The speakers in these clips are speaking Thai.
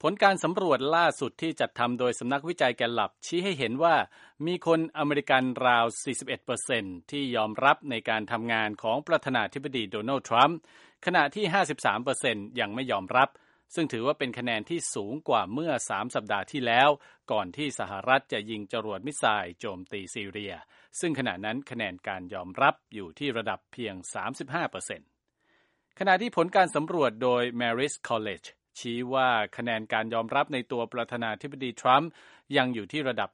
ผลการสำรวจล่าสุดที่จัดทำโดยสำนักวิจัยแกลลับชี้ให้เห็นว่ามีคนอเมริกันราว 41% ที่ยอมรับในการทำงานของประธานาธิบดีโดนัลด์ทรัมป์ขณะที่ 53% ยังไม่ยอมรับซึ่งถือว่าเป็นคะแนนที่สูงกว่าเมื่อ3 สัปดาห์ที่แล้วก่อนที่สหรัฐจะยิงจรวดมิสไซล์โจมตีซีเรียซึ่งขณะนั้นคะแนนการยอมรับอยู่ที่ระดับเพียง 35% ขณะที่ผลการสำรวจโดย Marist College ชี้ว่าคะแนนการยอมรับในตัวประธานาธิบดีทรัมป์ยังอยู่ที่ระดับ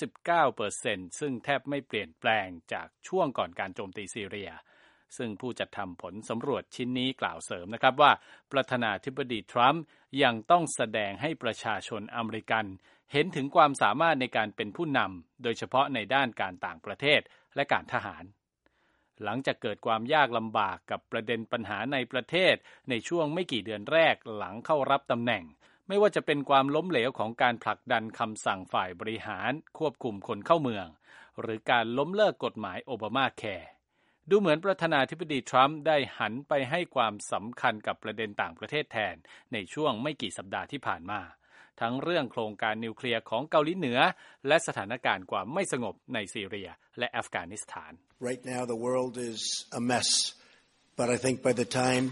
39% ซึ่งแทบไม่เปลี่ยนแปลงจากช่วงก่อนการโจมตีซีเรียซึ่งผู้จัดทำผลสำรวจชิ้นนี้กล่าวเสริมนะครับว่าประธานาธิบดีทรัมป์ยังต้องแสดงให้ประชาชนอเมริกันเห็นถึงความสามารถในการเป็นผู้นำโดยเฉพาะในด้านการต่างประเทศและการทหารหลังจากเกิดความยากลำบากกับประเด็นปัญหาในประเทศในช่วงไม่กี่เดือนแรกหลังเข้ารับตำแหน่งไม่ว่าจะเป็นความล้มเหลวของการผลักดันคำสั่งฝ่ายบริหารควบคุมคนเข้าเมืองหรือการล้มเลิกกฎหมายโอบามาแคร์ดูเหมือนประธานาธิบดีทรัมป์ได้หันไปให้ความสำคัญกับประเด็นต่างประเทศแทนในช่วงไม่กี่สัปดาห์ที่ผ่านมาทั้งเรื่องโครงการนิวเคลียร์ของเกาหลีเหนือและสถานการณ์ความไม่สงบในซีเรียและอัฟกานิสถาน Right now the world is a mess but I think by the time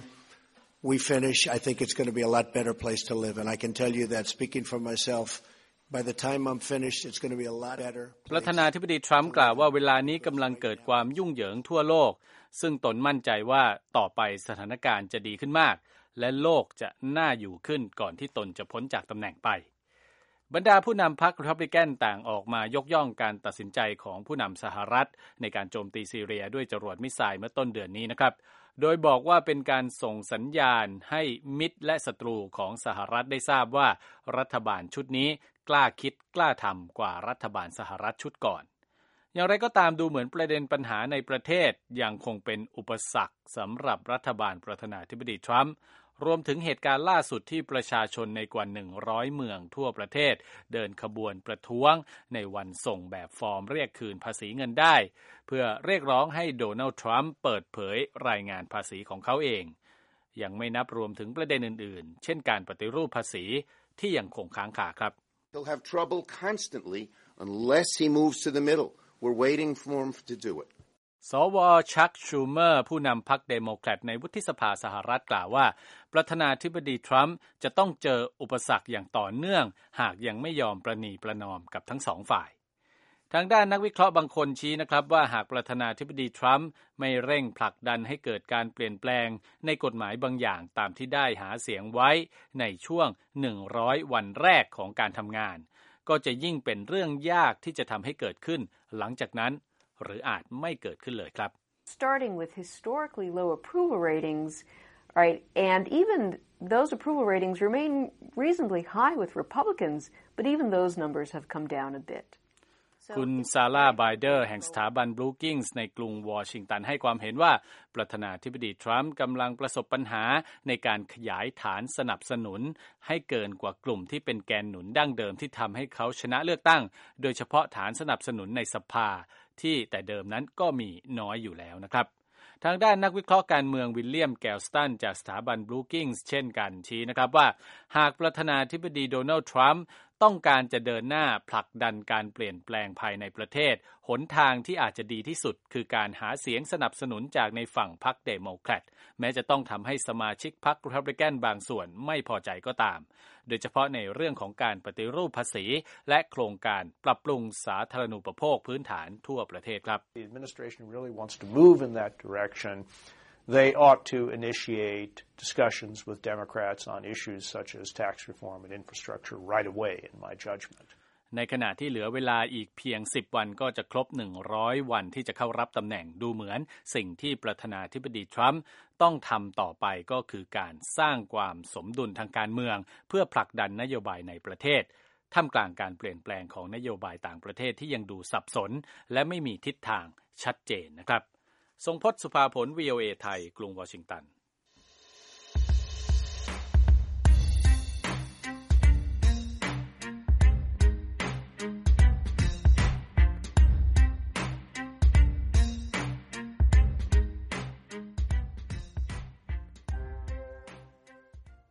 we finish I think it's going to be a lot better place to live and I can tell you that speaking for myself By the time I'm finished, it's going to be a lot better. ประธานาธิบดีทรัมป์กล่าวว่าเวลานี้กำลังเกิดความยุ่งเหยิงทั่วโลกซึ่งตนมั่นใจว่าต่อไปสถานการณ์จะดีขึ้นมากและโลกจะน่าอยู่ขึ้นก่อนที่ตนจะพ้นจากตำแหน่งไปบรรดาผู้นำพรรครีพับลิกันต่างออกมายกย่องการตัดสินใจของผู้นำสหรัฐในการโจมตีซีเรียด้วยจรวดมิสไซล์เมื่อต้นเดือนนี้นะครับโดยบอกว่าเป็นการส่งสัญญาณให้มิตรและศัตรูของสหรัฐได้ทราบว่ารัฐบาลชุดนี้กล้าคิดกล้าทำกว่ารัฐบาลสหรัฐชุดก่อนอย่างไรก็ตามดูเหมือนประเด็นปัญหาในประเทศยังคงเป็นอุปสรรคสำหรับรัฐบาลประธานาธิบดีทรัมป์รวมถึงเหตุการณ์ล่าสุดที่ประชาชนในกว่า100เมืองทั่วประเทศเดินขบวนประท้วงในวันส่งแบบฟอร์มเรียกคืนภาษีเงินได้เพื่อเรียกร้องให้โดนัลด์ทรัมป์เปิดเผยรายงานภาษีของเขาเองยังไม่นับรวมถึงประเด็นอื่นๆเช่นการปฏิรูปภาษีที่ยังคงค้างคาครับ He'll have trouble constantly unless he moves to the middle. We're waiting for him to do it. สว.ชักชูเมอร์ผู้นำพรรคเดโมแครตในวุฒิสภาสหรัฐกล่าวว่าประธานาธิบดีทรัมป์จะต้องเจออุปสรรคอย่างต่อเนื่องหากยังไม่ยอมประนีประนอมกับทั้งสองฝ่ายทางด้านนักวิเคราะห์บางคนชี้นะครับว่าหากประธานาธิบดีทรัมป์ไม่เร่งผลักดันให้เกิดการเปลี่ยนแปลงในกฎหมายบางอย่างตามที่ได้หาเสียงไว้ในช่วง100วันแรกของการทำงานก็จะยิ่งเป็นเรื่องยากที่จะทำให้เกิดขึ้นหลังจากนั้นหรืออาจไม่เกิดขึ้นเลยครับ Starting with historically low approval ratings, right, and even those approval ratings remain reasonably high with Republicans, but even those numbers have come down a bit. คุณซาร่าไบเดอร์แห่งสถาบันบรูกิงส์ในกรุงวอชิงตันให้ความเห็นว่าประธานาธิบดีทรัมป์กำลังประสบปัญหาในการขยายฐานสนับสนุนให้เกินกว่ากลุ่มที่เป็นแกนหนุนดั้งเดิมที่ทำให้เขาชนะเลือกตั้งโดยเฉพาะฐานสนับสนุนในสภาที่แต่เดิมนั้นก็มีน้อยอยู่แล้วนะครับทางด้านนักวิเคราะห์การเมืองวิลเลียมแกลสตันจากสถาบันบรูกิงส์เช่นกันชี้นะครับว่าหากประธานาธิบดีโดนัลด์ทรัมป์ต้องการจะเดินหน้าผลักดันการเปลี่ยนแปลงภายในประเทศหนทางที่อาจจะดีที่สุดคือการหาเสียงสนับสนุนจากในฝั่งพรรคเดโมแครตแม้จะต้องทำให้สมาชิกพรรครีพับลิกันบางส่วนไม่พอใจก็ตามโดยเฉพาะในเรื่องของการปฏิรูปภาษีและโครงการปรับปรุงสาธารณูปโภคพื้นฐานทั่วประเทศครับ The administration really wants to move in that direction.They ought to initiate discussions with Democrats on issues such as tax reform and infrastructure right away, in my judgment. ในขณะที่เหลือเวลาอีกเพียง10วันก็จะครบ100วันที่จะเข้ารับตำแหน่งดูเหมือนสิ่งที่ประธานาธิบดีทรัมป์ต้องทำต่อไปก็คือการสร้างความสมดุลทางการเมืองเพื่อผลักดันนโยบายในประเทศท่ามกลางการเปลี่ยนแปลงของนโยบายต่างประเทศที่ยังดูสับสนและไม่มีทิศทางชัดเจนนะครับทรงพจน์ สุภาผล VOA ไทยกรุงวอชิงตัน